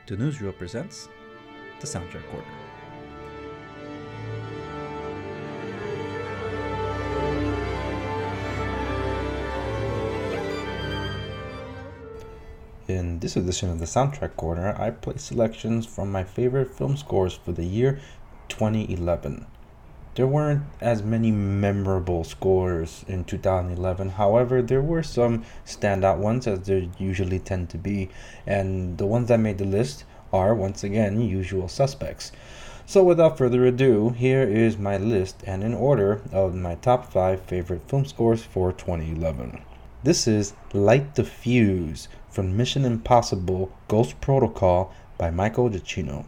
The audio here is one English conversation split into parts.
To Newsreel presents the Soundtrack Corner. In this edition of the Soundtrack Corner, I play selections from my favorite film scores for the year 2011. There weren't as many memorable scores in 2011, however, there were some standout ones, as there usually tend to be, and the ones that made the list are, once again, usual suspects. So without further ado, here is my list, and in order, of my top 5 favorite film scores for 2011. This is Light the Fuse from Mission Impossible Ghost Protocol by Michael Giacchino.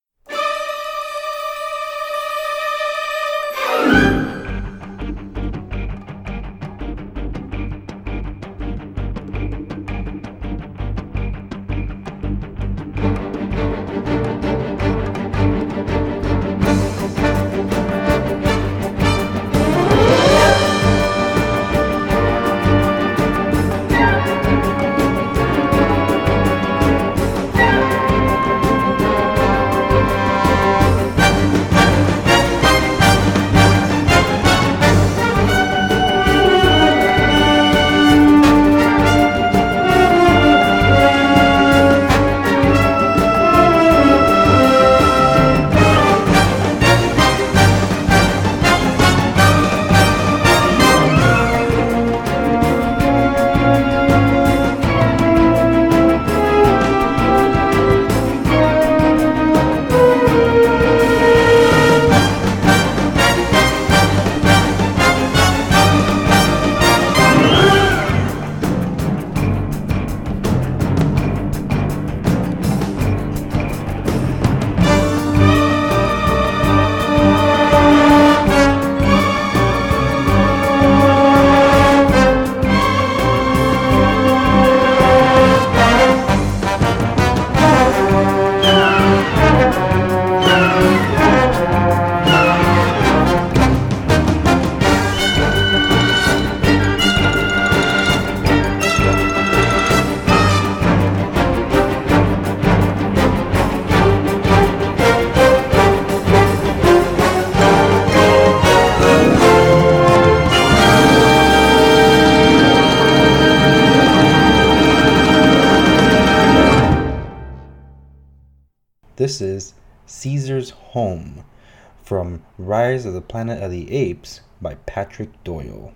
This is Caesar's Home from Rise of the Planet of the Apes by Patrick Doyle.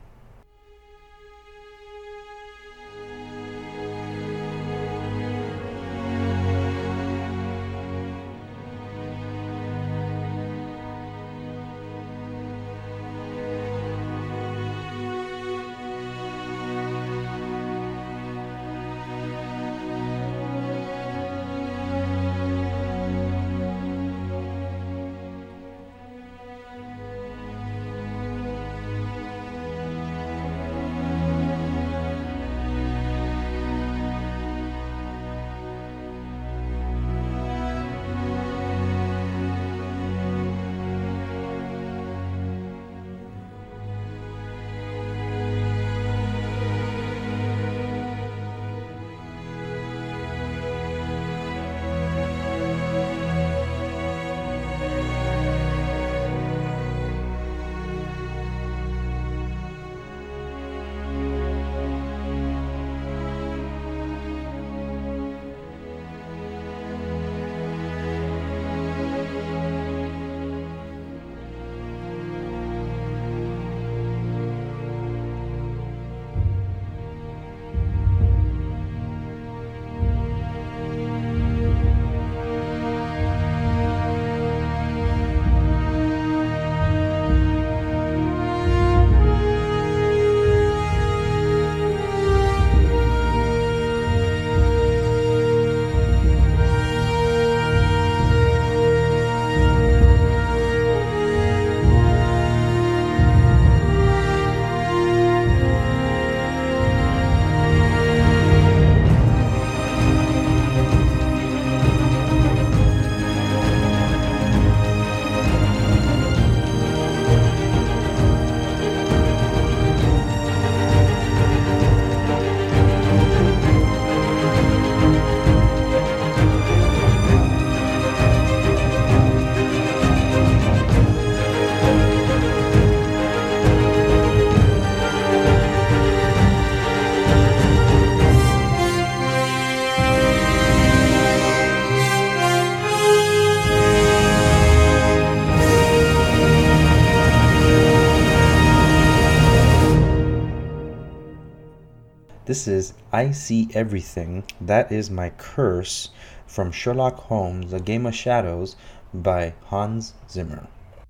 This is I See Everything, That Is My Curse from Sherlock Holmes, A Game of Shadows by Hans Zimmer.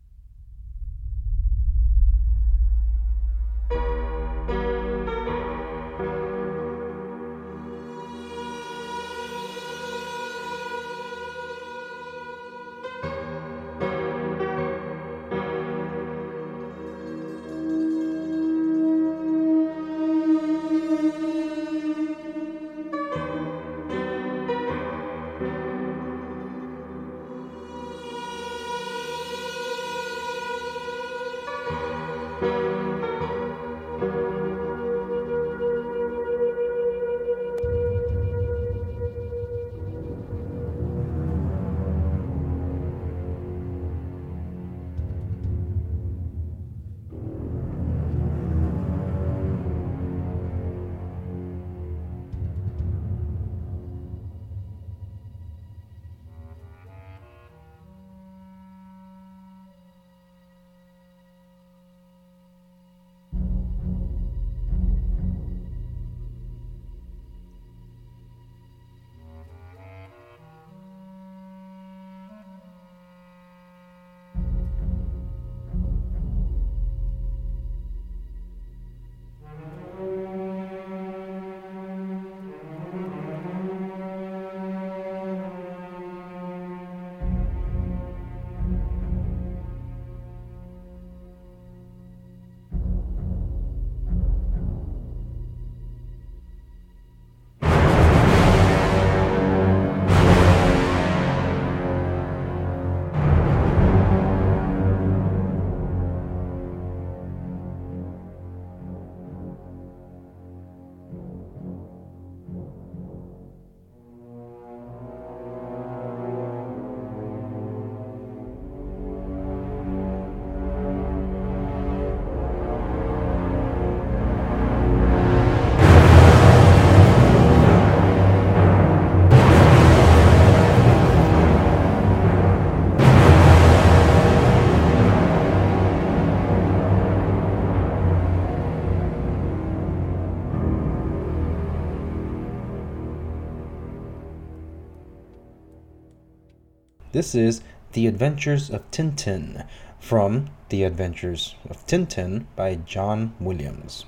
This is The Adventures of Tintin from The Adventures of Tintin by John Williams.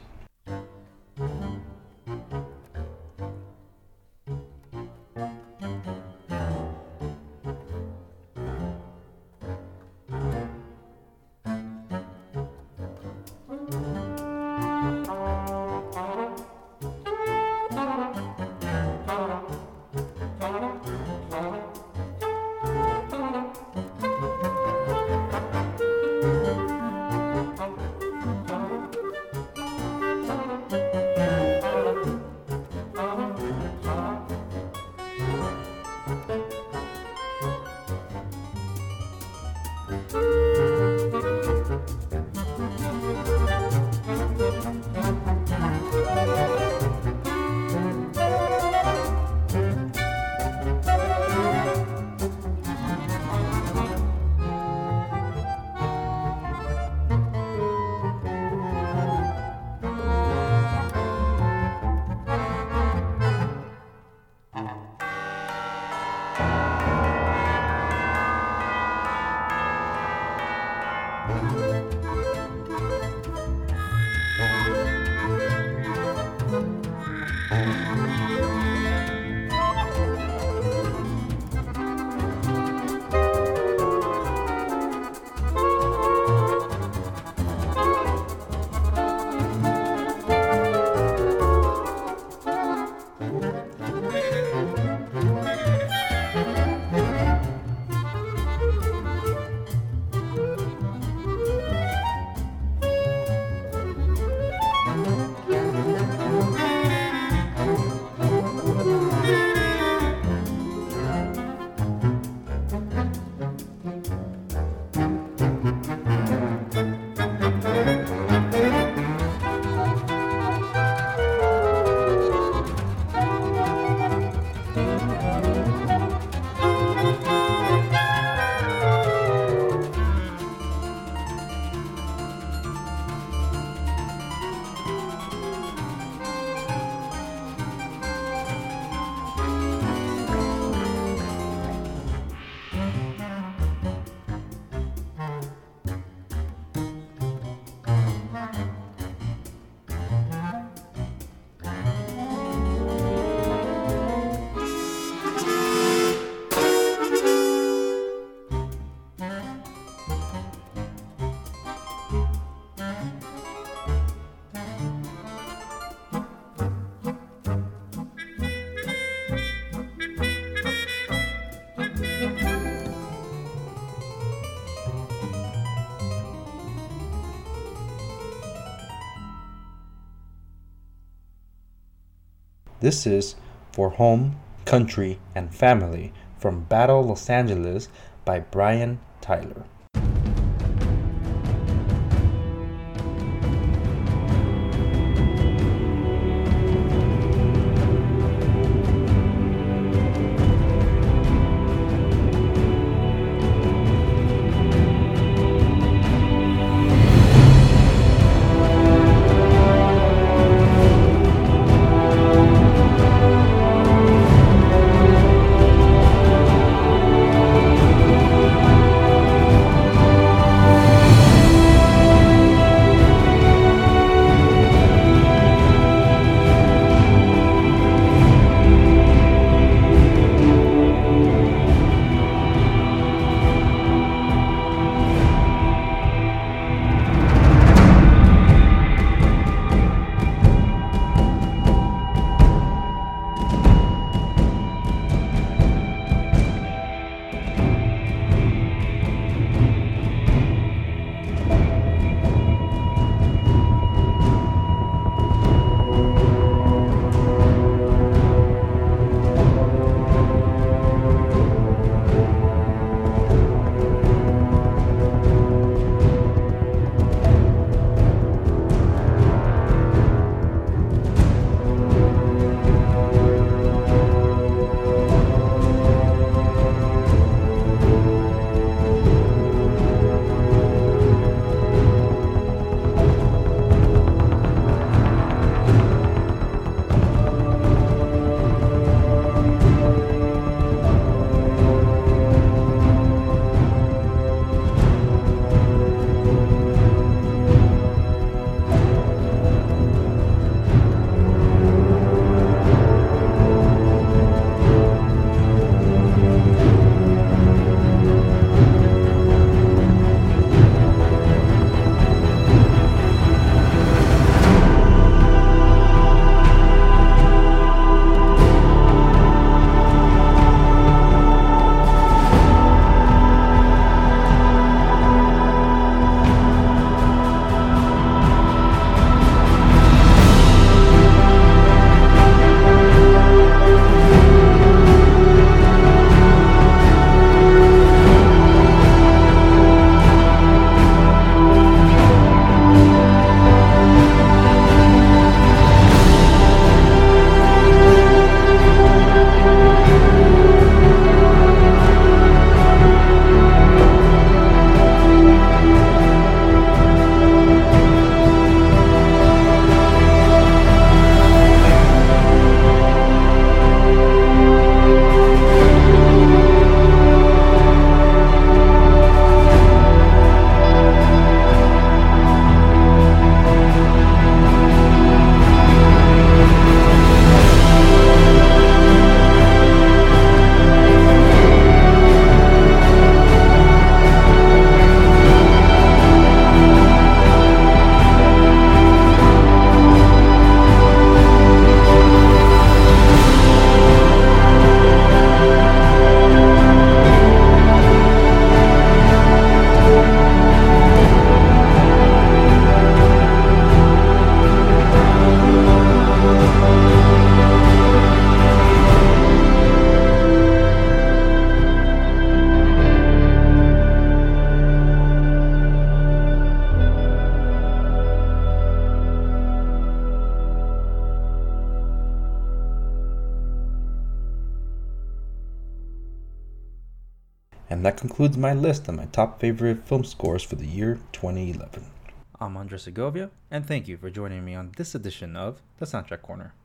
This is For Home, Country, and Family from Battle Los Angeles by Brian Tyler. And that concludes my list of my top favorite film scores for the year 2011. I'm Andres Segovia, and thank you for joining me on this edition of The Soundtrack Corner.